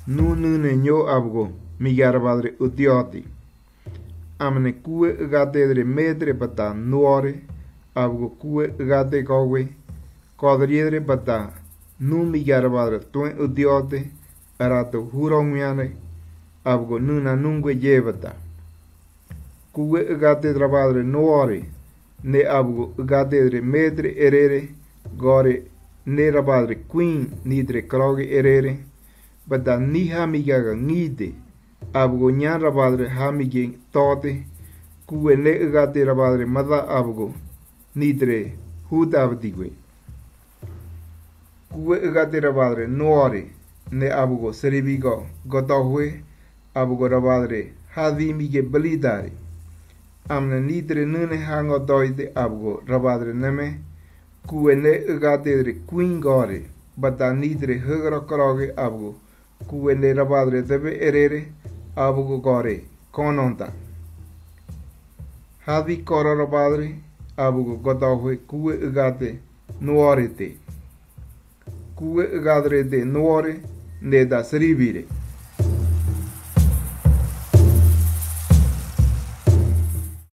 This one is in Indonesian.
nune nyo abgo migar padre utioti amne kue gate dre metre pata nuore abgo kue gate kowe kodriedre pata nu migar padre tuen utiote arato hurongiane abgo nuna nungue llevata kue gate dra padre nuore ne abgo gate dre metre erere gore ne ra padre queen nidre kroge erere bada ni hamigaga ngide abgo nyara padre hamige tote kue ne gate ra padre mada abgo nidre huda abdigue kue gate ra padre nuore ne abgo seribigo gotohwe abgo ra padre hadi mige belidare amne nidre nune hango doide abgo ra padre neme kue ne gate dre queen gore bada nidre hugro kroge abgo kue ne ra padre debe erere abgo gore kononta hadi koro ra padre abgo gotohwe kue gate nuore te kue gadre de nuore ne da seribire